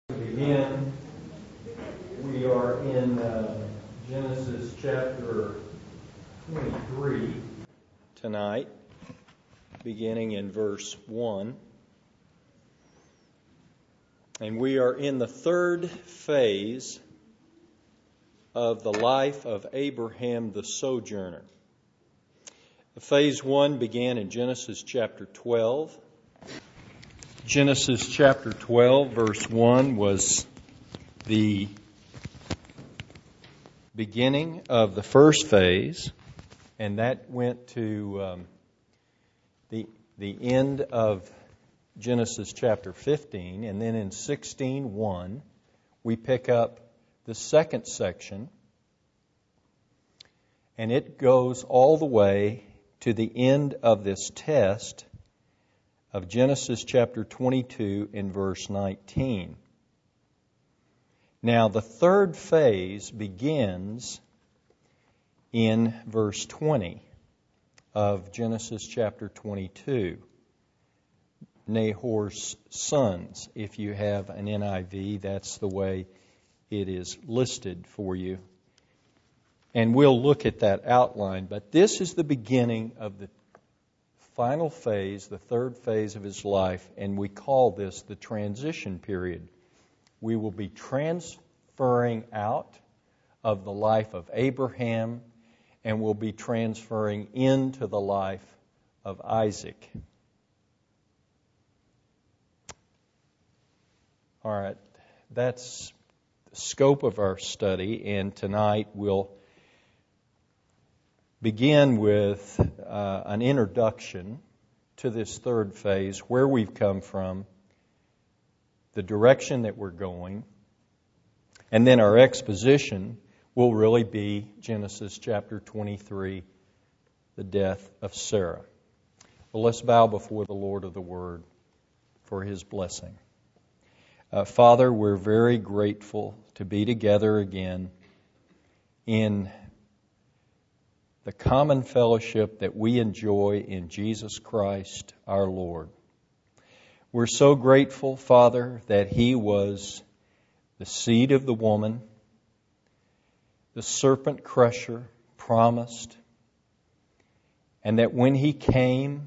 Again, we are in Genesis chapter 23 tonight, beginning in verse 1. And we are in the third phase of the life of Abraham the sojourner. Phase 1 began in Genesis chapter 12. Genesis chapter 12, verse 1 was the beginning of the first phase, and that went to the end of Genesis chapter 15, and then in 16:1 we pick up the second section, and it goes all the way to the end of this test of Genesis chapter 22 in verse 19. Now, the third phase begins in verse 20 of Genesis chapter 22. Nahor's sons. If you have an NIV, that's the way it is listed for you. And we'll look at that outline. But this is the beginning of the final phase, the third phase of his life, and we call this the transition period. We will be transferring out of the life of Abraham, and we'll be transferring into the life of Isaac. All right, that's the scope of our study, and tonight we'll begin with an introduction to this third phase, where we've come from, the direction that we're going, and then our exposition will really be Genesis chapter 23, the death of Sarah. Well, let's bow before the Lord of the Word for His blessing. Father, we're very grateful to be together again in the common fellowship that we enjoy in Jesus Christ our Lord. We're so grateful, Father, that He was the seed of the woman, the serpent crusher promised, and that when He came,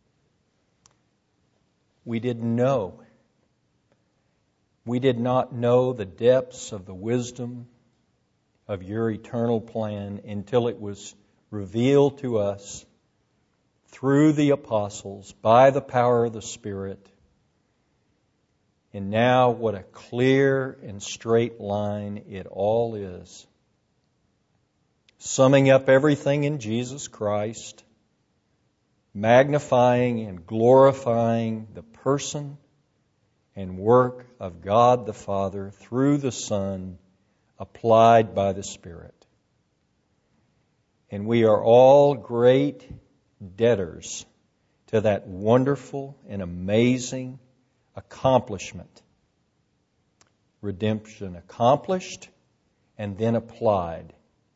we didn't know. We did not know the depths of the wisdom of Your eternal plan until it was revealed to us through the apostles by the power of the Spirit. And now what a clear and straight line it all is. Summing up everything in Jesus Christ, magnifying and glorifying the person and work of God the Father through the Son, applied by the Spirit. And we are all great debtors to that wonderful and amazing accomplishment. Redemption accomplished and then applied.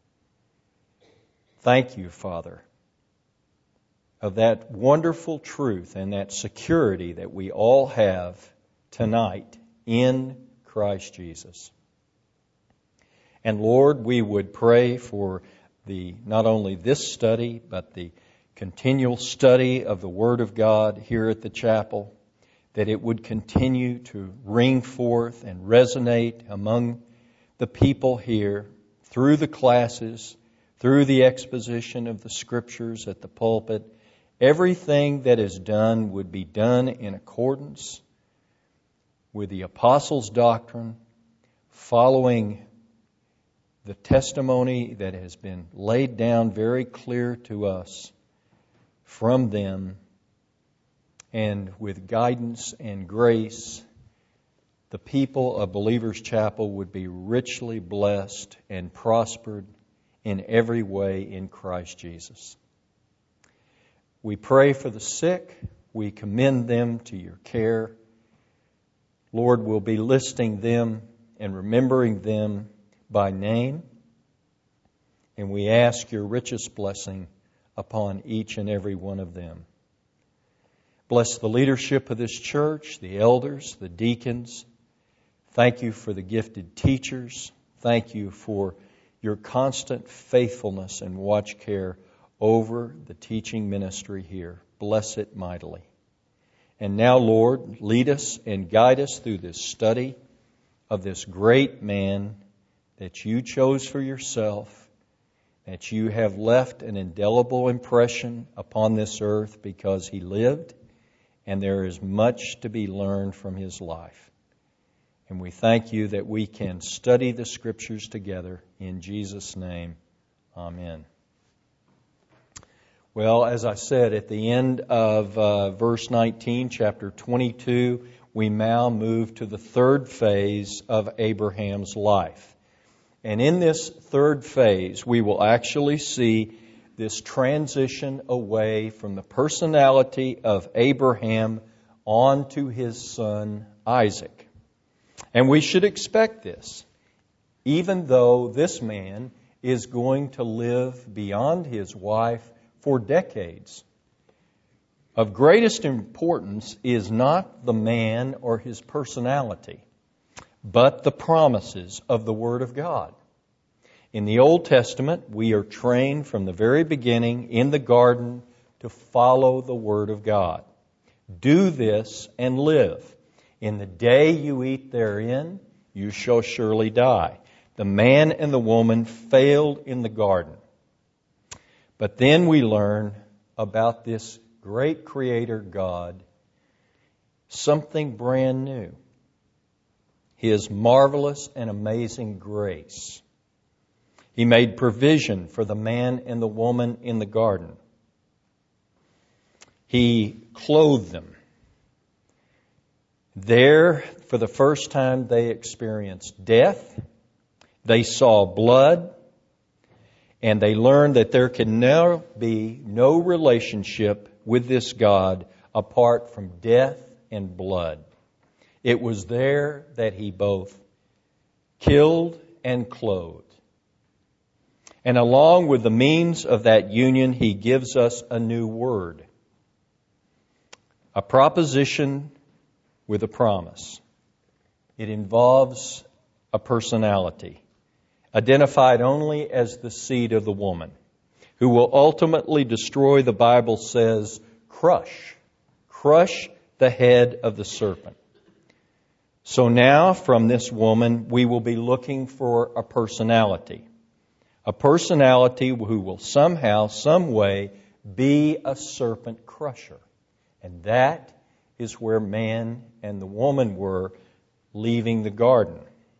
Thank You, Father, of that wonderful truth and that security that we all have tonight in Christ Jesus. And Lord, we would pray for not only this study, but the continual study of the Word of God here at the chapel, that it would continue to ring forth and resonate among the people here through the classes, through the exposition of the Scriptures at the pulpit. Everything that is done would be done in accordance with the Apostles' doctrine, following the testimony that has been laid down very clear to us from them, and with guidance and grace, the people of Believers Chapel would be richly blessed and prospered in every way in Christ Jesus. We pray for the sick. We commend them to Your care. Lord, we'll be listing them and remembering them by name, and we ask Your richest blessing upon each and every one of them. Bless the leadership of this church, the elders, the deacons. Thank you for the gifted teachers. Thank you for your constant faithfulness and watch care over the teaching ministry here. Bless it mightily. And now, Lord, lead us and guide us through this study of this great man that you chose for yourself, that you have left an indelible impression upon this earth because he lived, and there is much to be learned from his life. And we thank you that we can study the Scriptures together. In Jesus' name, amen. Well, as I said, at the end of verse 19, chapter 22, we now move to the third phase of Abraham's life. And in this third phase, we will actually see this transition away from the personality of Abraham on to his son Isaac. And we should expect this, even though this man is going to live beyond his wife for decades. Of greatest importance is not the man or his personality, but the promises of the Word of God. In the Old Testament, we are trained from the very beginning in the garden to follow the Word of God. Do this and live. In the day you eat therein, you shall surely die. The man and the woman failed in the garden. But then we learn about this great Creator God, something brand new. His marvelous and amazing grace. He made provision for the man and the woman in the garden. He clothed them. There, for the first time, they experienced death. They saw blood. And they learned that there can now be no relationship with this God apart from death and blood. It was there that He both killed and clothed. And along with the means of that union, He gives us a new word. A proposition with a promise. It involves a personality, identified only as the seed of the woman, who will ultimately destroy, the Bible says, crush the head of the serpent. So now, from this woman, we will be looking for a personality who will somehow, some way, be a serpent crusher. And that is where man and the woman were leaving the garden.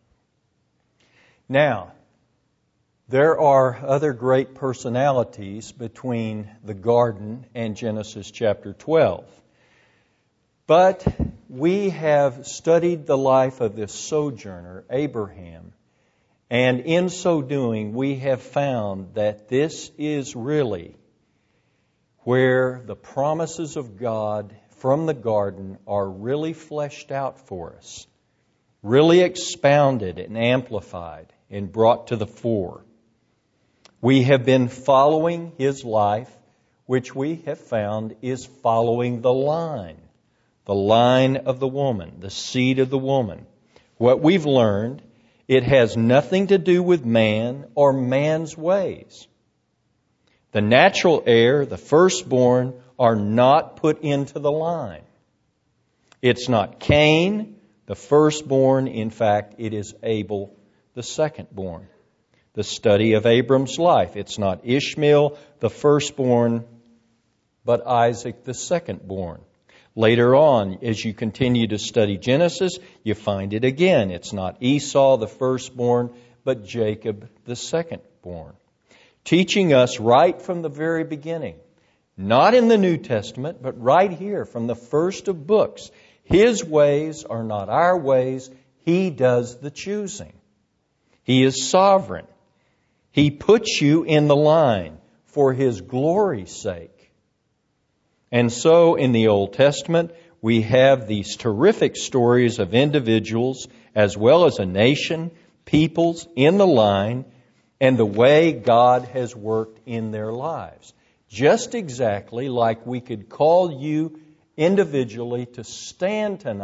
Now, there are other great personalities between the garden and Genesis chapter 12. But we have studied the life of this sojourner, Abraham, and in so doing, we have found that this is really where the promises of God from the garden are really fleshed out for us, really expounded and amplified and brought to the fore. We have been following his life, which we have found is following the line of the woman, the seed of the woman. What we've learned, it has nothing to do with man or man's ways. The natural heir, the firstborn, are not put into the line. It's not Cain, the firstborn. In fact, it is Abel, the secondborn. The study of Abram's life. It's not Ishmael, the firstborn, but Isaac, the secondborn. Later on, as you continue to study Genesis, you find it again. It's not Esau, the firstborn, but Jacob, the secondborn. Teaching us right from the very beginning, not in the New Testament, but right here from the first of books. His ways are not our ways. He does the choosing. He is sovereign. He puts you in the line for His glory's sake. And so in the Old Testament, we have these terrific stories of individuals as well as a nation, peoples in the line, and the way God has worked in their lives. Just exactly like we could call you individually to stand tonight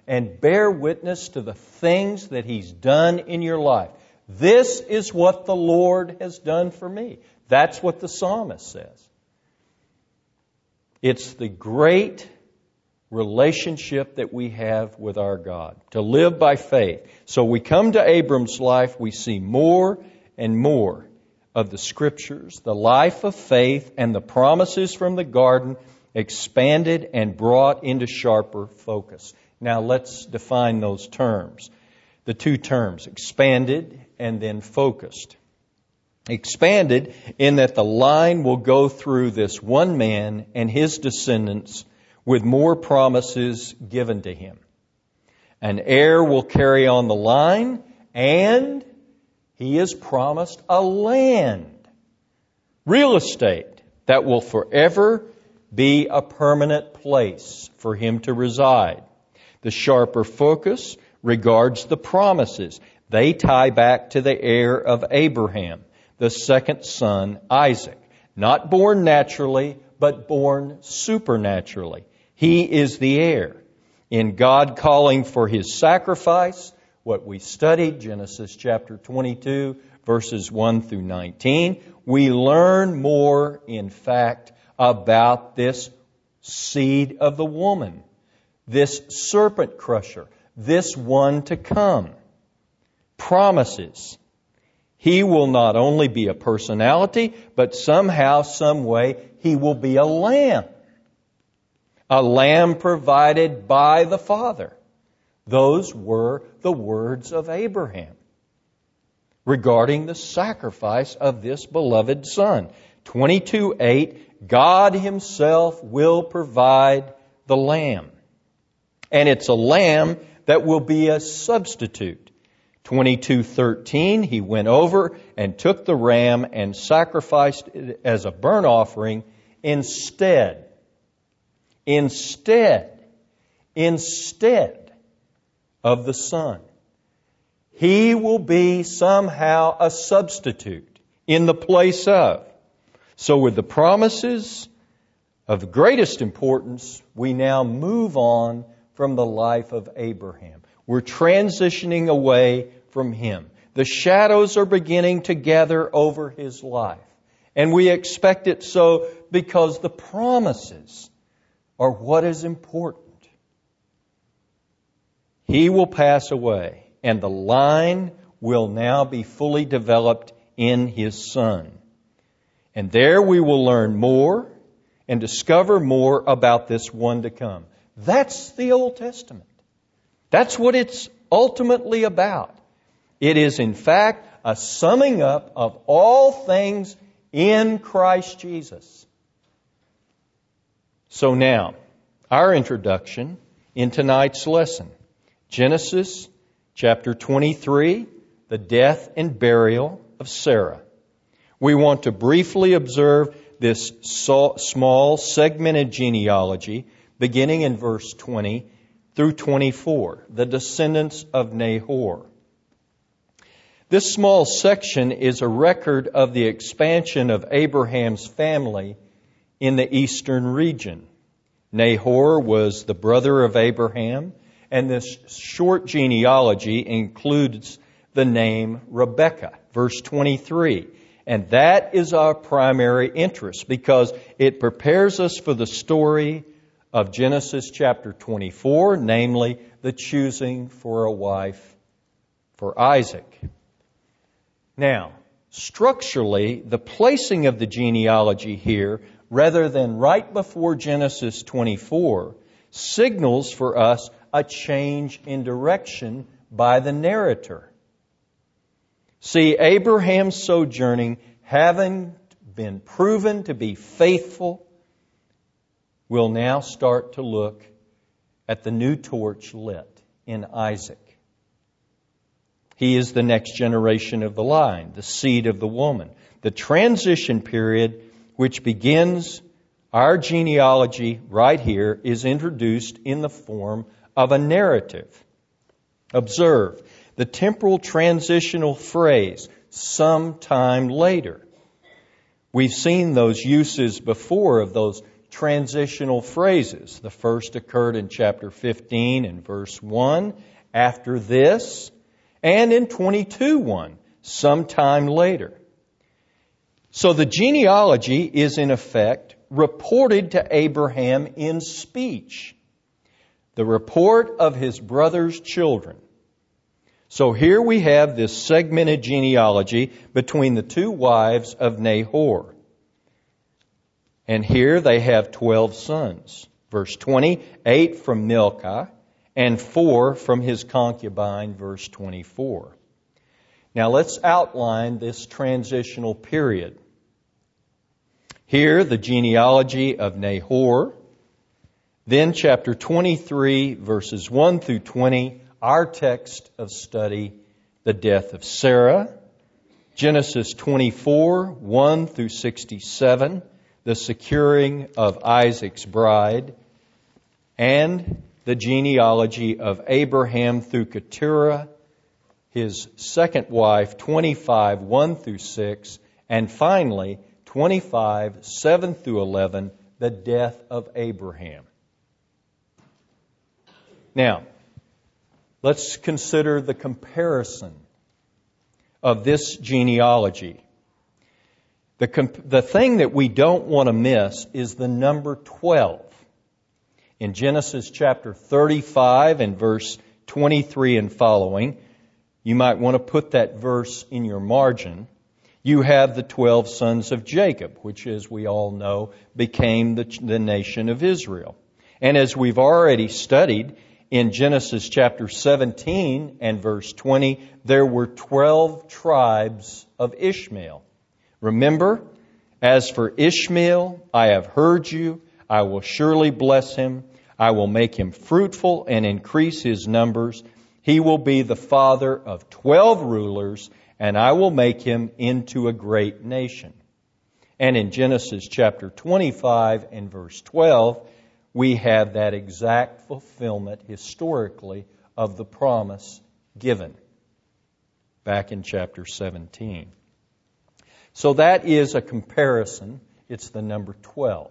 and bear witness to the things that He's done in your life. This is what the Lord has done for me. That's what the psalmist says. It's the great relationship that we have with our God, to live by faith. So we come to Abram's life, we see more and more of the Scriptures, the life of faith, and the promises from the garden expanded and brought into sharper focus. Now let's define those terms. The two terms, expanded and then focused. Expanded in that the line will go through this one man and his descendants with more promises given to him. An heir will carry on the line, and he is promised a land, real estate, that will forever be a permanent place for him to reside. The sharper focus regards the promises. They tie back to the heir of Abraham, the second son, Isaac, not born naturally, but born supernaturally. He is the heir. In God calling for His sacrifice, what we studied, Genesis chapter 22, verses 1 through 19, we learn more, in fact, about this seed of the woman, this serpent crusher, this one to come. Promises. He will not only be a personality, but somehow, some way, He will be a lamb. A lamb provided by the Father. Those were the words of Abraham regarding the sacrifice of this beloved Son. 22:8, God Himself will provide the lamb. And it's a lamb that will be a substitute. 22:13, He went over and took the ram and sacrificed it as a burnt offering instead of the Son. He will be somehow a substitute in the place of. So with the promises of greatest importance, we now move on from the life of Abraham. We're transitioning away from him. The shadows are beginning to gather over his life. And we expect it so because the promises are what is important. He will pass away, and the line will now be fully developed in His Son. And there we will learn more and discover more about this one to come. That's the Old Testament. That's what it's ultimately about. It is, in fact, a summing up of all things in Christ Jesus. So now, our introduction in tonight's lesson. Genesis chapter 23, the death and burial of Sarah. We want to briefly observe this small segmented genealogy beginning in verse 20 through 24, the descendants of Nahor. This small section is a record of the expansion of Abraham's family in the eastern region. Nahor was the brother of Abraham, and this short genealogy includes the name Rebekah, verse 23. And that is our primary interest because it prepares us for the story of Genesis chapter 24, namely the choosing for a wife for Isaac. Now, structurally, the placing of the genealogy here, rather than right before Genesis 24, signals for us a change in direction by the narrator. See, Abraham's sojourning, having been proven to be faithful, will now start to look at the new torch lit in Isaac. He is the next generation of the line, the seed of the woman. The transition period, which begins our genealogy right here, is introduced in the form of a narrative. Observe the temporal transitional phrase, sometime later. We've seen those uses before of those transitional phrases. The first occurred in chapter 15 and verse 1, after this, and in 22:1, sometime later. So the genealogy is in effect reported to Abraham in speech, the report of his brother's children. So here we have this segmented genealogy between the two wives of Nahor. And here they have 12 sons. Verse 20, 8 from Milcah and 4 from his concubine, verse 24. Now let's outline this transitional period. Here, the genealogy of Nahor. Then chapter 23, verses 1 through 20, our text of study, the death of Sarah. Genesis 24, 1 through 67, the securing of Isaac's bride. And the genealogy of Abraham through Keturah, his second wife, 25, 1 through 6, and finally, 25, 7 through 11, the death of Abraham. Now, let's consider the comparison of this genealogy. The thing that we don't want to miss is the number 12. In Genesis chapter 35 and verse 23 and following, you might want to put that verse in your margin. You have the 12 sons of Jacob, which, as we all know, became the nation of Israel. And as we've already studied, in Genesis chapter 17 and verse 20, there were 12 tribes of Ishmael. Remember, as for Ishmael, I have heard you. I will surely bless him. I will make him fruitful and increase his numbers. He will be the father of 12 rulers, and I will make him into a great nation. And in Genesis chapter 25 and verse 12, we have that exact fulfillment historically of the promise given back in chapter 17. So that is a comparison. It's the number 12.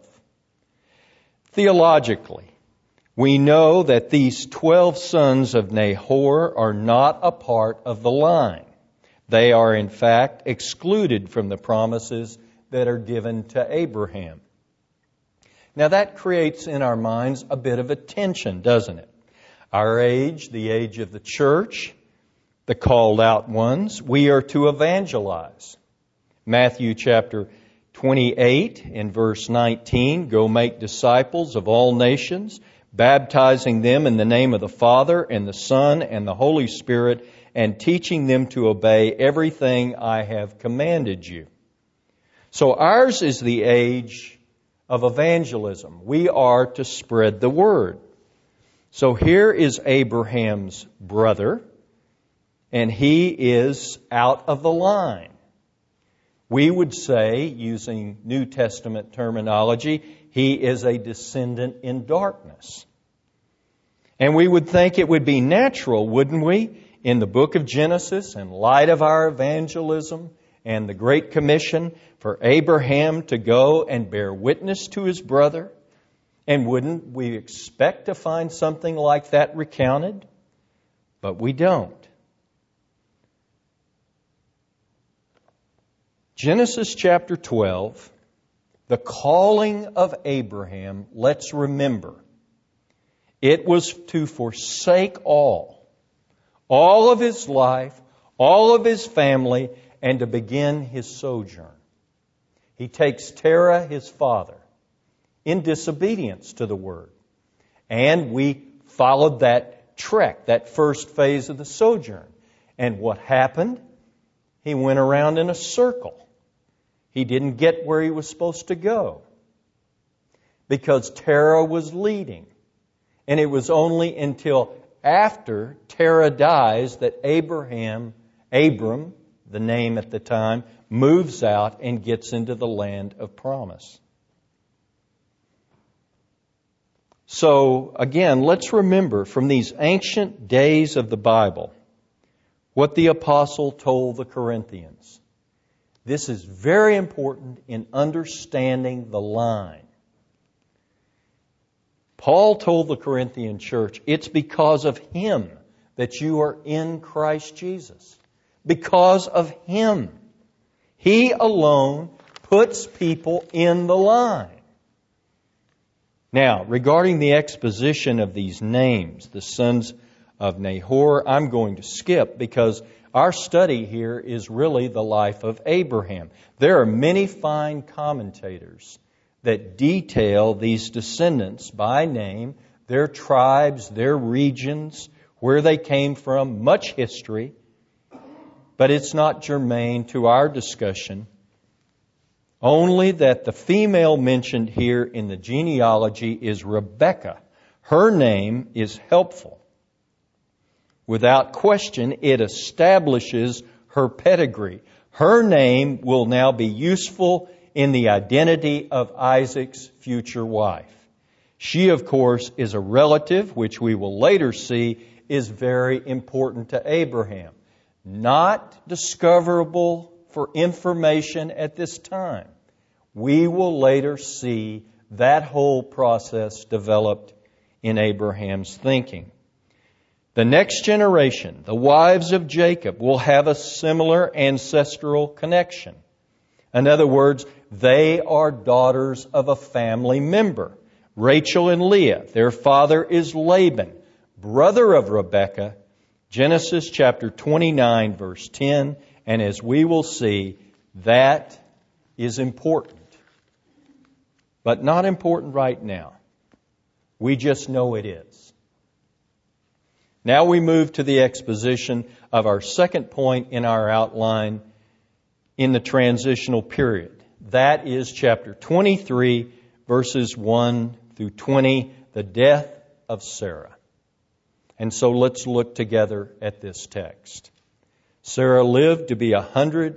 Theologically, we know that these 12 sons of Nahor are not a part of the line. They are, in fact, excluded from the promises that are given to Abraham. Now that creates in our minds a bit of a tension, doesn't it? Our age, the age of the church, the called out ones, we are to evangelize. Matthew chapter 28 and verse 19, go make disciples of all nations, baptizing them in the name of the Father and the Son and the Holy Spirit, and teaching them to obey everything I have commanded you. So ours is the age of evangelism. We are to spread the word. So here is Abraham's brother, and he is out of the line. We would say, using New Testament terminology, he is a descendant in darkness. And we would think it would be natural, wouldn't we, in the book of Genesis, in light of our evangelism and the Great Commission, for Abraham to go and bear witness to his brother? And wouldn't we expect to find something like that recounted? But we don't. Genesis chapter 12, the calling of Abraham, let's remember, it was to forsake all of his life, all of his family, and to begin his sojourn. He takes Terah, his father, in disobedience to the word. And we followed that trek, that first phase of the sojourn. And what happened? He went around in a circle. He didn't get where he was supposed to go because Terah was leading. And it was only until after Terah dies that Abram, the name at the time, moves out and gets into the land of promise. So, again, let's remember from these ancient days of the Bible what the apostle told the Corinthians. This is very important in understanding the line. Paul told the Corinthian church, it's because of Him that you are in Christ Jesus. Because of Him. He alone puts people in the line. Now, regarding the exposition of these names, the sons of Nahor, I'm going to skip because our study here is really the life of Abraham. There are many fine commentators that detail these descendants by name, their tribes, their regions, where they came from, much history. But it's not germane to our discussion. Only that the female mentioned here in the genealogy is Rebekah. Her name is helpful. Without question, it establishes her pedigree. Her name will now be useful in the identity of Isaac's future wife. She, of course, is a relative, which we will later see is very important to Abraham. Not discoverable for information at this time. We will later see that whole process developed in Abraham's thinking. The next generation, the wives of Jacob, will have a similar ancestral connection. In other words, they are daughters of a family member. Rachel and Leah, their father is Laban, brother of Rebekah, Genesis chapter 29, verse 10, and as we will see, that is important. But not important right now. We just know it is. Now we move to the exposition of our second point in our outline in the transitional period. That is chapter 23, verses 1 through 20, the death of Sarah. And so let's look together at this text. Sarah lived to be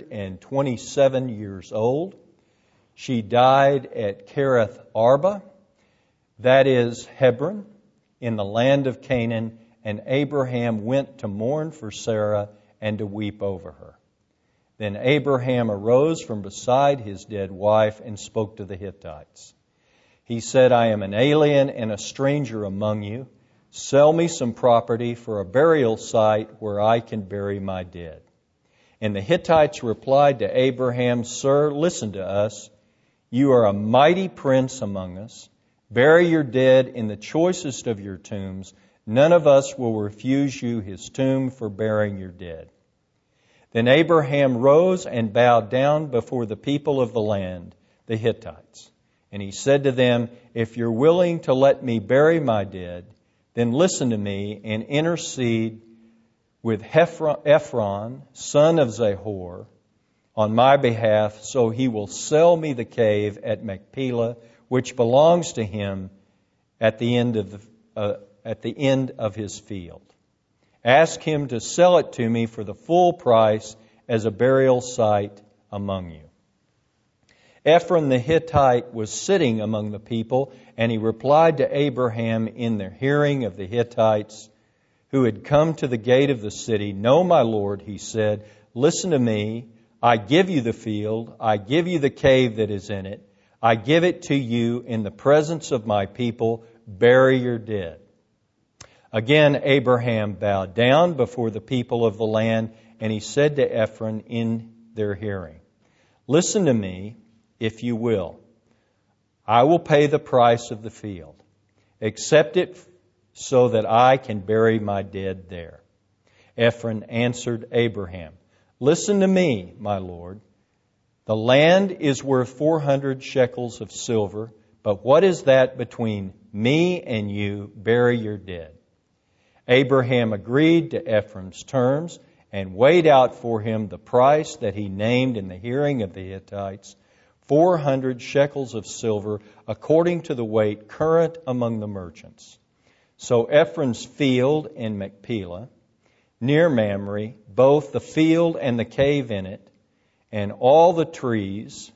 127 years old. She died at Kiriath Arba, that is Hebron, in the land of Canaan, and Abraham went to mourn for Sarah and to weep over her. Then Abraham arose from beside his dead wife and spoke to the Hittites. He said, I am an alien and a stranger among you. Sell me some property for a burial site where I can bury my dead. And the Hittites replied to Abraham, Sir, listen to us. You are a mighty prince among us. Bury your dead in the choicest of your tombs. None of us will refuse you his tomb for burying your dead. Then Abraham rose and bowed down before the people of the land, the Hittites. And he said to them, If you're willing to let me bury my dead, then listen to me and intercede with Ephron, son of Zahor, on my behalf, so he will sell me the cave at Machpelah, which belongs to him at the end of his field. Ask him to sell it to me for the full price as a burial site among you. Ephron the Hittite was sitting among the people, and he replied to Abraham in the hearing of the Hittites who had come to the gate of the city. No, my lord, he said, listen to me. I give you the field. I give you the cave that is in it. I give it to you in the presence of my people. Bury your dead. Again, Abraham bowed down before the people of the land, and he said to Ephron in their hearing, Listen to me, if you will. I will pay the price of the field. Accept it so that I can bury my dead there. Ephron answered Abraham, Listen to me, my lord. The land is worth 400 shekels of silver, but what is that between me and you? Bury your dead. Abraham agreed to Ephron's terms and weighed out for him the price that he named in the hearing of the Hittites, 400 shekels of silver, according to the weight current among the merchants. So Ephron's field in Machpelah, near Mamre, both the field and the cave in it, and all the trees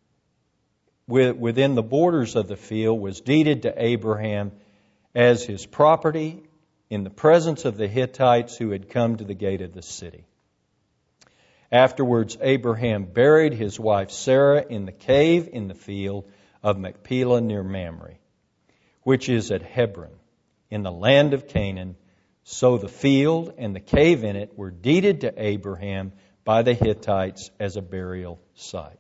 within the borders of the field was deeded to Abraham as his property in the presence of the Hittites who had come to the gate of the city. Afterwards, Abraham buried his wife Sarah in the cave in the field of Machpelah near Mamre. which is at Hebron, in the land of Canaan. So the field and the cave in it were deeded to Abraham by the Hittites as a burial site.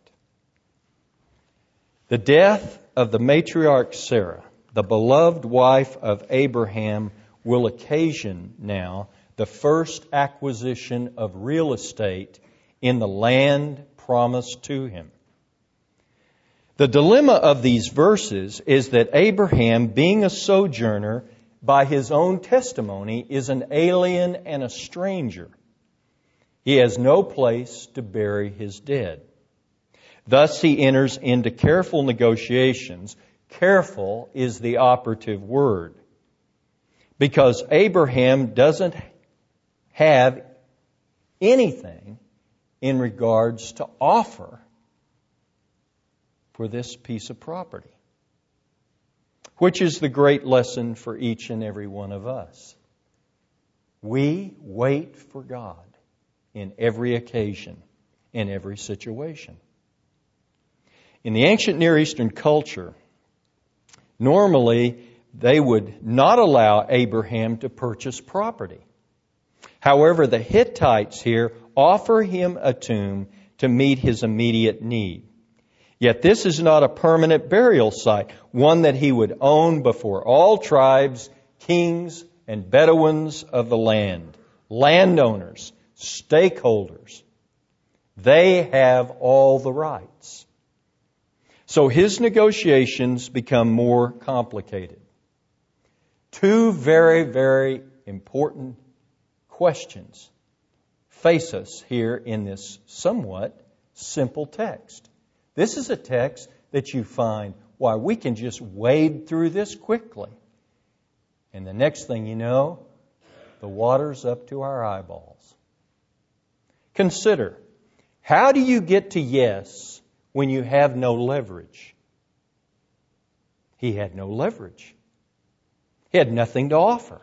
The death of the matriarch Sarah, the beloved wife of Abraham, will occasion now the first acquisition of real estate in the land promised to him. The dilemma of these verses is that Abraham, being a sojourner, by his own testimony, is an alien and a stranger. He has no place to bury his dead. Thus he enters into careful negotiations. Careful is the operative word, because Abraham doesn't have anything in regards to offer for this piece of property, which is the great lesson for each and every one of us. We wait for God in every occasion, in every situation. In the ancient Near Eastern culture, normally they would not allow Abraham to purchase property. However, the Hittites here offer him a tomb to meet his immediate need. Yet this is not a permanent burial site, one that he would own before all tribes, kings, and Bedouins of the land, landowners, stakeholders. They have all the rights. So his negotiations become more complicated. Two very, very important questions face us here in this somewhat simple text. This is a text that you find, why, we can just wade through this quickly. And the next thing you know, the water's up to our eyeballs. Consider, how do you get to yes when you have no leverage? He had no leverage. He had nothing to offer.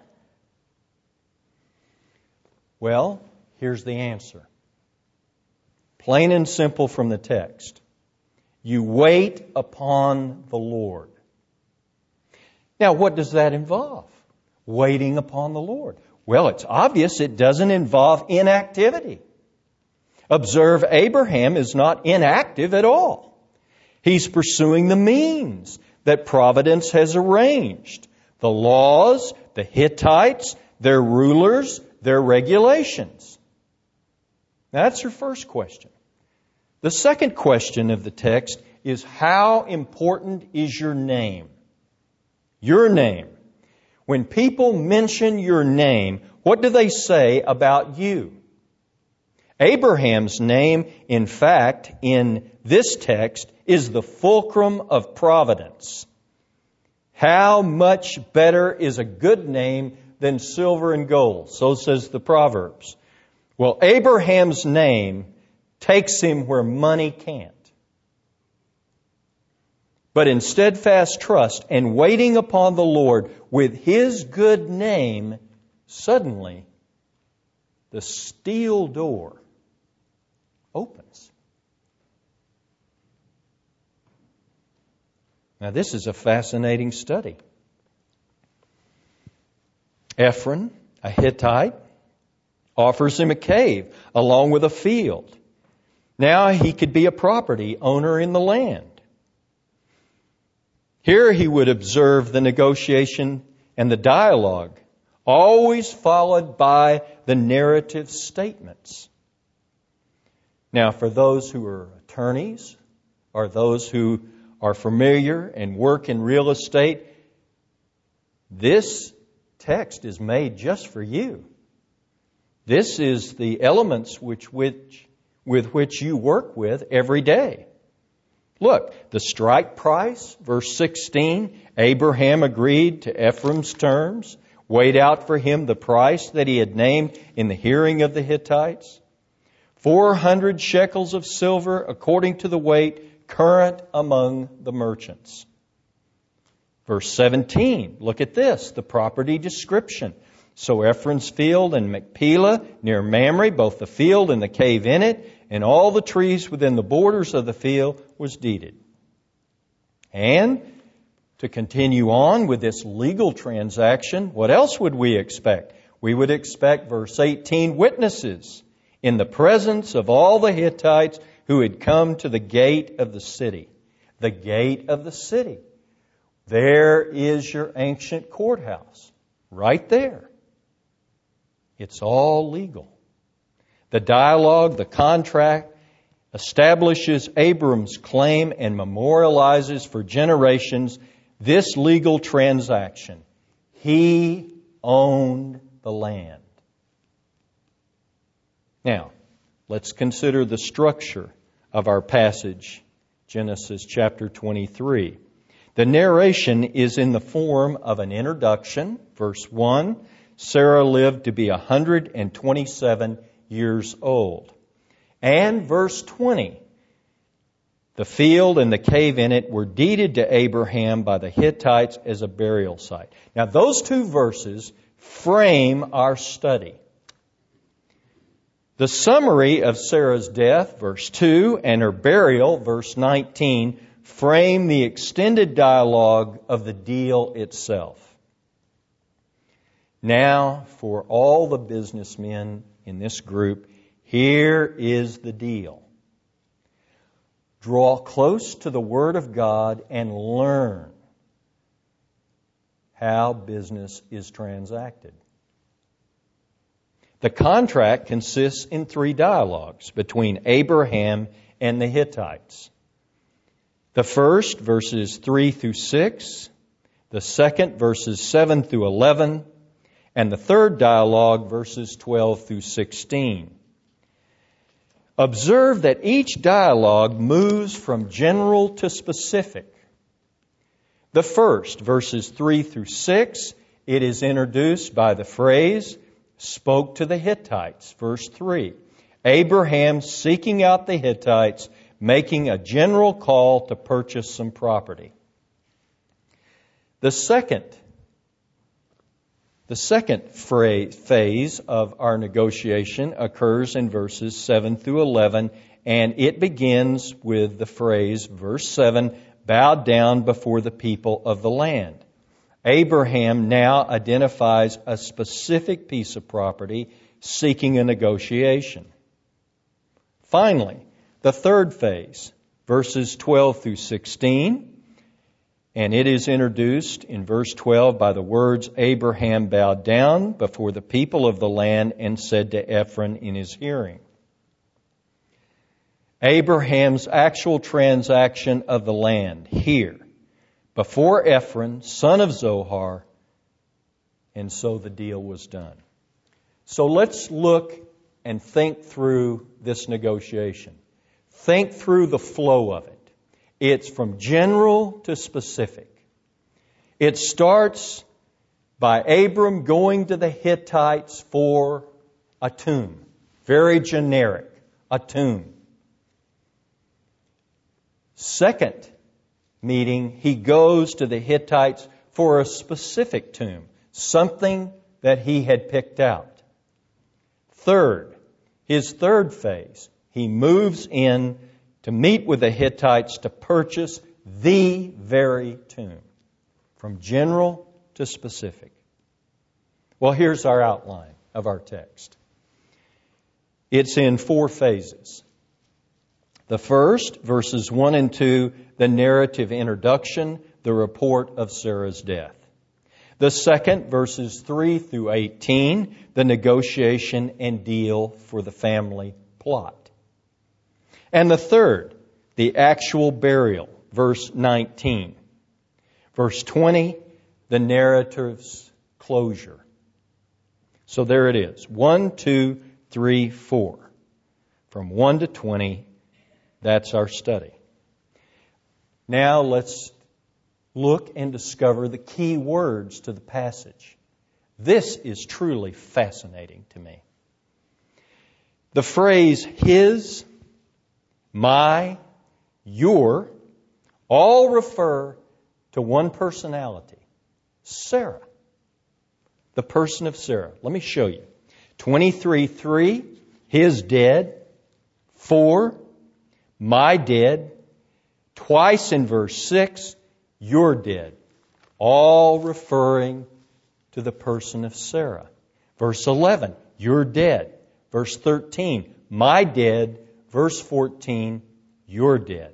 Well, here's the answer. Plain and simple from the text. You wait upon the Lord. Now, what does that involve? Waiting upon the Lord. Well, it's obvious it doesn't involve inactivity. Observe, Abraham is not inactive at all. He's pursuing the means that providence has arranged. The laws, the Hittites, their rulers, their regulations. That's your first question. The second question of the text is, how important is your name? Your name. When people mention your name, what do they say about you? Abraham's name, in fact, in this text, is the fulcrum of providence. How much better is a good name than silver and gold? So says the Proverbs. Well, Abraham's name takes him where money can't. But in steadfast trust and waiting upon the Lord with his good name, suddenly the steel door opens. Now, this is a fascinating study. Ephron, a Hittite, offers him a cave along with a field. Now he could be a property owner in the land. Here he would observe the negotiation and the dialogue, always followed by the narrative statements. Now, for those who are attorneys or those who are familiar and work in real estate, this text is made just for you. This is the elements with which you work with every day. Look, the strike price, verse 16, Abraham agreed to Ephron's terms, weighed out for him the price that he had named in the hearing of the Hittites. 400 shekels of silver according to the weight current among the merchants. Verse 17, look at this, the property description. So Ephron's field and Machpelah near Mamre, both the field and the cave in it, and all the trees within the borders of the field was deeded. And To continue on with this legal transaction, what else would we expect? We would expect, verse 18, witnesses in the presence of all the Hittites who had come to the gate of the city. The gate of the city. There is your ancient courthouse. Right there. It's all legal. The dialogue, the contract, establishes Abram's claim and memorializes for generations this legal transaction. He owned the land. Now, let's consider the structure of our passage, Genesis chapter 23. The narration is in the form of an introduction. Verse 1, Sarah lived to be 127 years old. And verse 20, the field and the cave in it were deeded to Abraham by the Hittites as a burial site. Now, those two verses frame our study. The summary of Sarah's death, verse 2, and her burial, verse 19, frame the extended dialogue of the deal itself. Now, for all the businessmen in this group, here is the deal. Draw close to the Word of God and learn how business is transacted. The contract consists in 3 dialogues between Abraham and the Hittites. The first, verses 3 through 6. The second, verses 7 through 11. And the third dialogue, verses 12 through 16. Observe that each dialogue moves from general to specific. The first, verses 3 through 6, it is introduced by the phrase, spoke to the Hittites. Verse 3, Abraham seeking out the Hittites, making a general call to purchase some property. The second phase of our negotiation occurs in verses 7 through 11, and it begins with the phrase, verse 7, bowed down before the people of the land. Abraham now identifies a specific piece of property seeking a negotiation. Finally, the third phase, verses 12 through 16, and it is introduced in verse 12 by the words, Abraham bowed down before the people of the land and said to Ephron in his hearing. Abraham's actual transaction of the land here, before Ephron, son of Zohar, and so the deal was done. So let's look and think through this negotiation. Think through the flow of it. It's from general to specific. It starts by Abram going to the Hittites for a tomb. Very generic, a tomb. Second meeting, he goes to the Hittites for a specific tomb, something that he had picked out. Third, his third phase, he moves in to meet with the Hittites to purchase the very tomb, from general to specific. Well, here's our outline of our text. It's in 4 phases. The first, verses 1 and 2, the narrative introduction, the report of Sarah's death. The second, verses 3 through 18, the negotiation and deal for the family plot. And the third, the actual burial, verse 19. Verse 20, the narrative's closure. So there it is. 1, 2, 3, 4. From 1 to 20, that's our study. Now let's look and discover the key words to the passage. This is truly fascinating to me. The phrase his, my, your, all refer to one personality, Sarah, the person of Sarah. Let me show you. 23:3, his dead. 4, my dead. Twice in verse 6, your dead. all referring to the person of Sarah. Verse 11, you're dead. Verse 13, my dead. Verse 14, you're dead.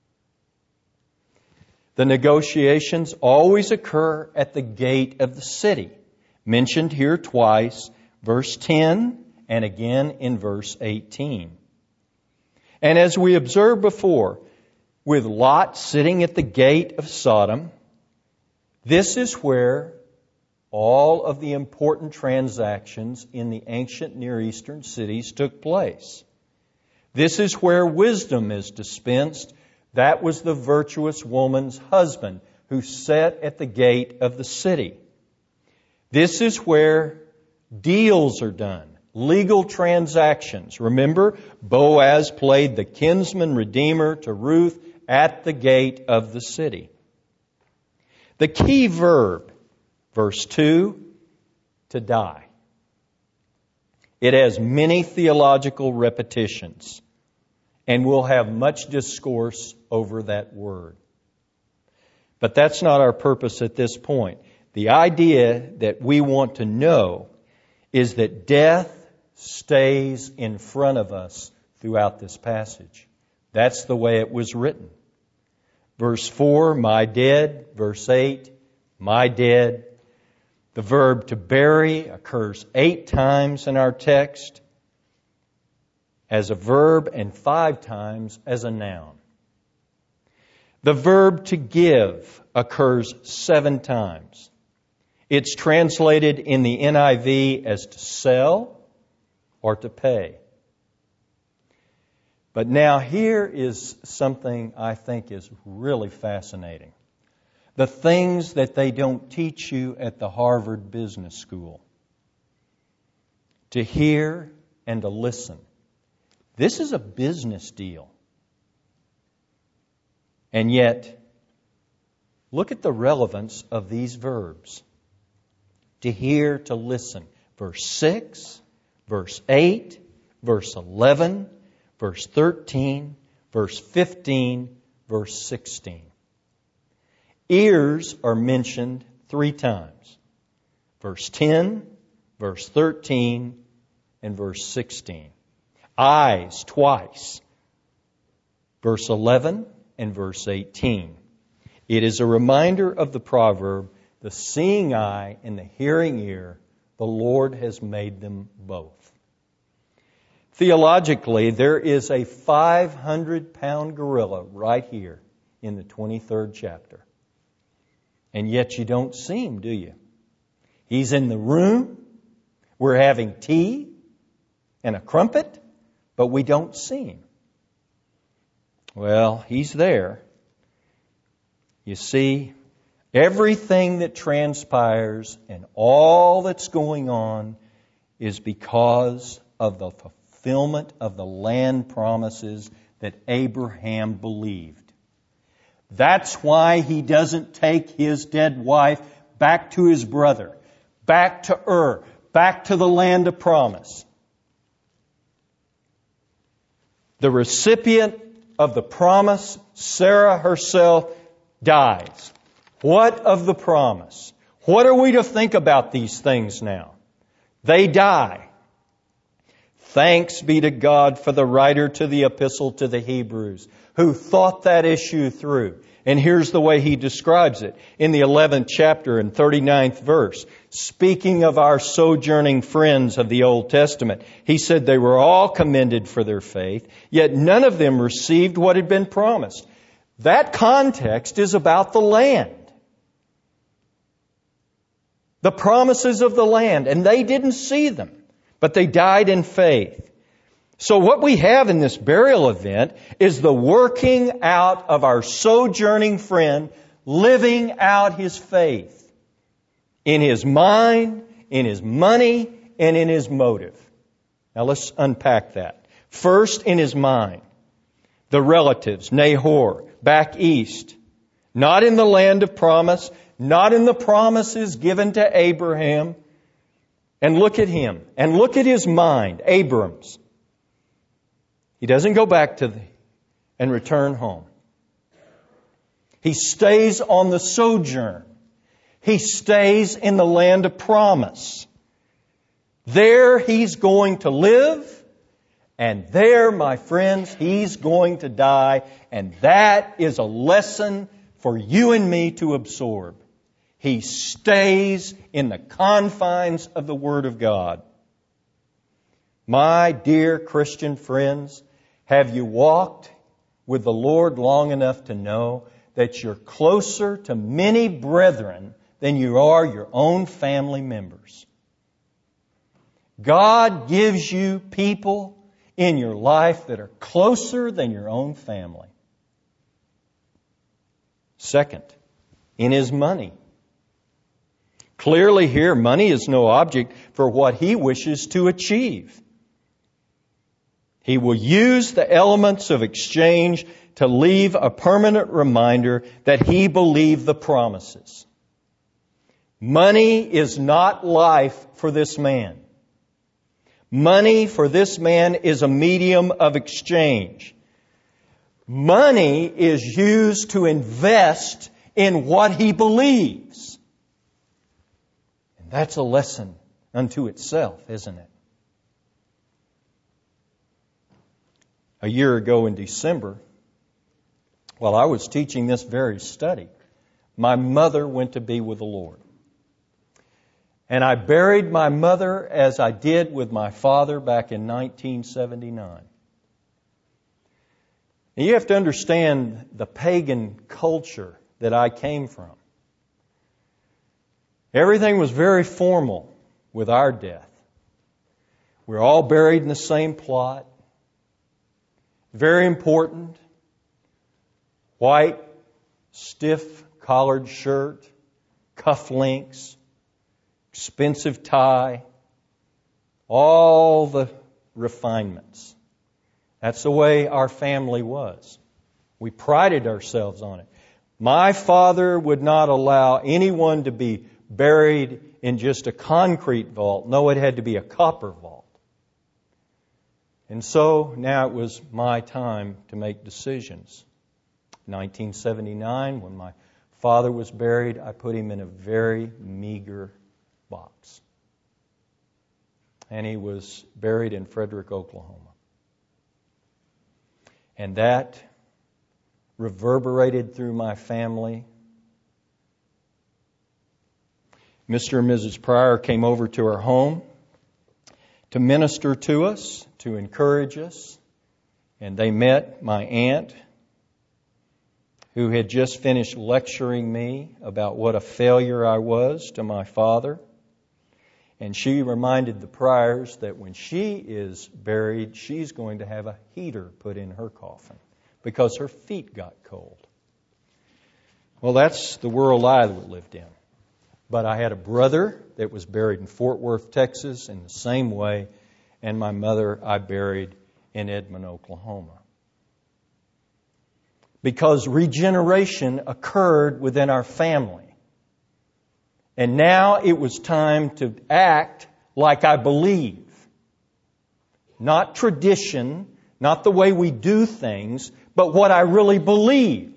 The negotiations always occur at the gate of the city, mentioned here twice, verse 10 and again in verse 18. And as we observed before, with Lot sitting at the gate of Sodom, this is where all of the important transactions in the ancient Near Eastern cities took place. This is where wisdom is dispensed. That was the virtuous woman's husband who sat at the gate of the city. This is where deals are done, legal transactions. Remember, Boaz played the kinsman redeemer to Ruth at the gate of the city. The key verb, verse 2, to die. It has many theological repetitions, and we'll have much discourse over that word. But that's not our purpose at this point. The idea that we want to know is that death stays in front of us throughout this passage. That's the way it was written. Verse 4, my dead. Verse 8, my dead. The verb to bury occurs 8 times in our text as a verb and 5 times as a noun. The verb to give occurs 7 times. It's translated in the NIV as to sell or to pay. But now here is something I think is really fascinating. The things that they don't teach you at the Harvard Business School. To hear and to listen. This is a business deal. And yet, look at the relevance of these verbs. To hear, to listen. Verse 6, verse 8, verse 11, verse 13, verse 15, verse 16. Ears are mentioned 3 times. Verse 10, verse 13, and verse 16. Eyes twice. Verse 11 and verse 18. It is a reminder of the proverb, the seeing eye and the hearing ear, the Lord has made them both. Theologically, there is a 500-pound gorilla right here in the 23rd chapter. And yet you don't see him, do you? He's in the room. We're having tea and a crumpet, but we don't see him. Well, he's there. You see, everything that transpires and all that's going on is because of the fulfillment of the land promises that Abraham believed. That's why he doesn't take his dead wife back to his brother, back to Ur, back to the land of promise. The recipient of the promise, Sarah herself, dies. What of the promise? What are we to think about these things now? They die. Thanks be to God for the writer to the epistle to the Hebrews, who thought that issue through. And here's the way he describes it in the 11th chapter and 39th verse. Speaking of our sojourning friends of the Old Testament, he said they were all commended for their faith, yet none of them received what had been promised. That context is about the land. The promises of the land, and they didn't see them, but they died in faith. So what we have in this burial event is the working out of our sojourning friend living out his faith in his mind, in his money, and in his motive. Now let's unpack that. First, in his mind. The relatives, Nahor, back east. Not in the land of promise, not in the promises given to Abraham. And look at him, and look at his mind, Abram's. He doesn't go back and return home. He stays on the sojourn. He stays in the land of promise. There He's going to live, and there, my friends, He's going to die, and that is a lesson for you and me to absorb. He stays in the confines of the Word of God. My dear Christian friends, have you walked with the Lord long enough to know that you're closer to many brethren than you are your own family members? God gives you people in your life that are closer than your own family. Second, in His money. Clearly here, money is no object for what He wishes to achieve. He will use the elements of exchange to leave a permanent reminder that He believed the promises. Money is not life for this man. Money for this man is a medium of exchange. Money is used to invest in what he believes. And that's a lesson unto itself, isn't it? A year ago in December, while I was teaching this very study, my mother went to be with the Lord. And I buried my mother as I did with my father back in 1979. And you have to understand the pagan culture that I came from. Everything was very formal with our death. We're all buried in the same plot. Very important. White, stiff collared shirt, cufflinks, expensive tie, all the refinements. That's the way our family was. We prided ourselves on it. My father would not allow anyone to be buried in just a concrete vault. No, it had to be a copper vault. And so now it was my time to make decisions. 1979, when my father was buried, I put him in a very meager box. And he was buried in Frederick, Oklahoma. And that reverberated through my family. Mr. and Mrs. Pryor came over to our home to minister to us, to encourage us. And they met my aunt, who had just finished lecturing me about what a failure I was to my father. And she reminded the Pryors that when she is buried, she's going to have a heater put in her coffin because her feet got cold. Well, that's the world I lived in. But I had a brother that was buried in Fort Worth, Texas, in the same way, and my mother I buried in Edmond, Oklahoma. Because regeneration occurred within our family. And now it was time to act like I believe. Not tradition, not the way we do things, but what I really believed.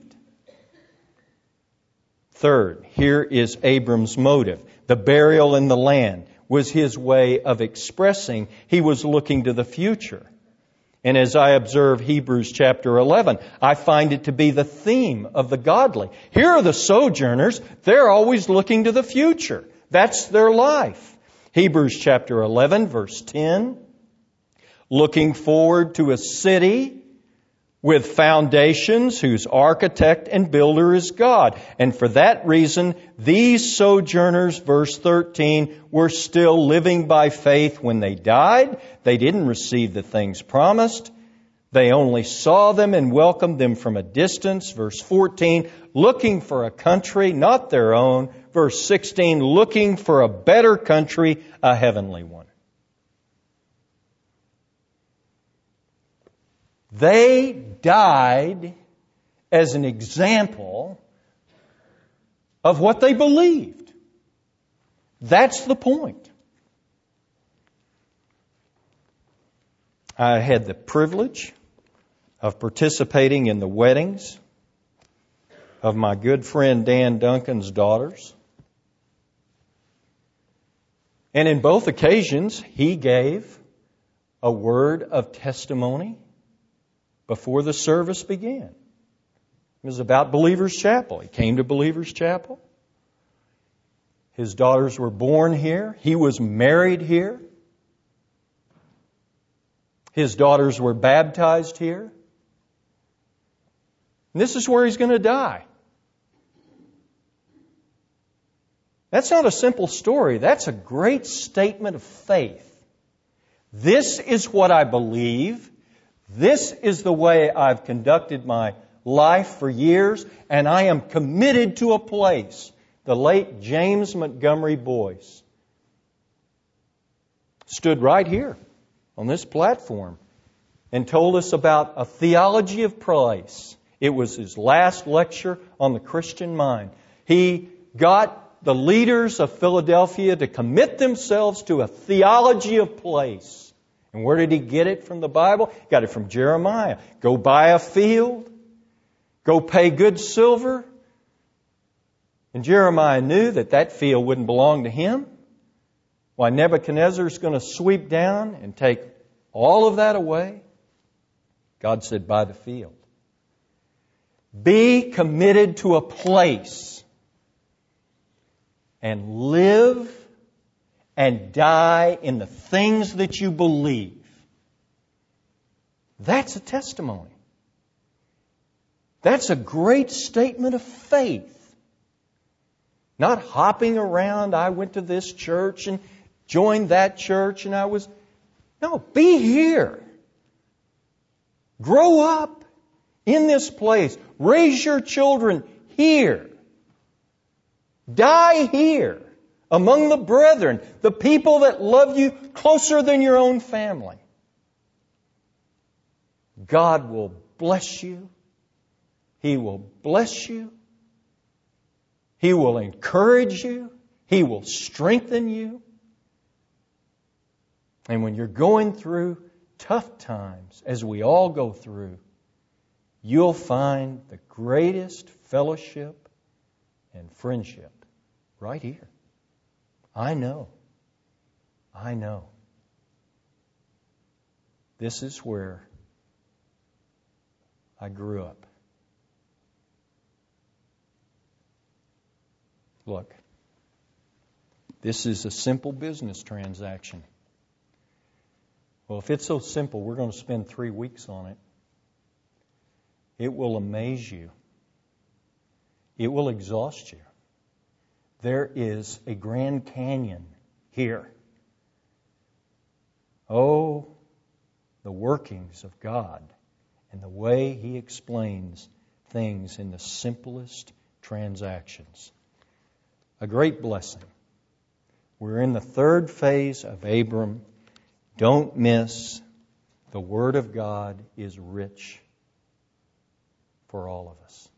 Third, here is Abram's motive. The burial in the land was his way of expressing he was looking to the future. And as I observe Hebrews chapter 11, I find it to be the theme of the godly. Here are the sojourners. They're always looking to the future. That's their life. Hebrews chapter 11, verse 10. Looking forward to a city with foundations whose architect and builder is God. And for that reason, these sojourners, verse 13, were still living by faith when they died. They didn't receive the things promised. They only saw them and welcomed them from a distance. Verse 14, looking for a country not their own. Verse 16, looking for a better country, a heavenly one. They died as an example of what they believed. That's the point. I had the privilege of participating in the weddings of my good friend Dan Duncan's daughters. And in both occasions, he gave a word of testimony before the service began. It was about Believers Chapel. He came to Believers Chapel. His daughters were born here. He was married here. His daughters were baptized here. And this is where he's going to die. That's not a simple story. That's a great statement of faith. This is what I believe. This is the way I've conducted my life for years, and I am committed to a place. The late James Montgomery Boyce stood right here on this platform and told us about a theology of place. It was his last lecture on the Christian mind. He got the leaders of Philadelphia to commit themselves to a theology of place. And where did he get it from the Bible? He got it from Jeremiah. Go buy a field. Go pay good silver. And Jeremiah knew that that field wouldn't belong to him. Why, Nebuchadnezzar is going to sweep down and take all of that away. God said, buy the field. Be committed to a place and live and die in the things that you believe. That's a testimony. That's a great statement of faith. Not hopping around, I went to this church and joined that church and I was... No, be here. Grow up in this place. Raise your children here. Die here among the brethren, the people that love you closer than your own family. God will bless you. He will bless you. He will encourage you. He will strengthen you. And when you're going through tough times, as we all go through, you'll find the greatest fellowship and friendship right here. I know. I know. This is where I grew up. Look, this is a simple business transaction. Well, if it's so simple, we're going to spend 3 weeks on it. It will amaze you. It will exhaust you. There is a Grand Canyon here. Oh, the workings of God and the way He explains things in the simplest transactions. A great blessing. We're in the third phase of Abram. Don't miss. The Word of God is rich for all of us.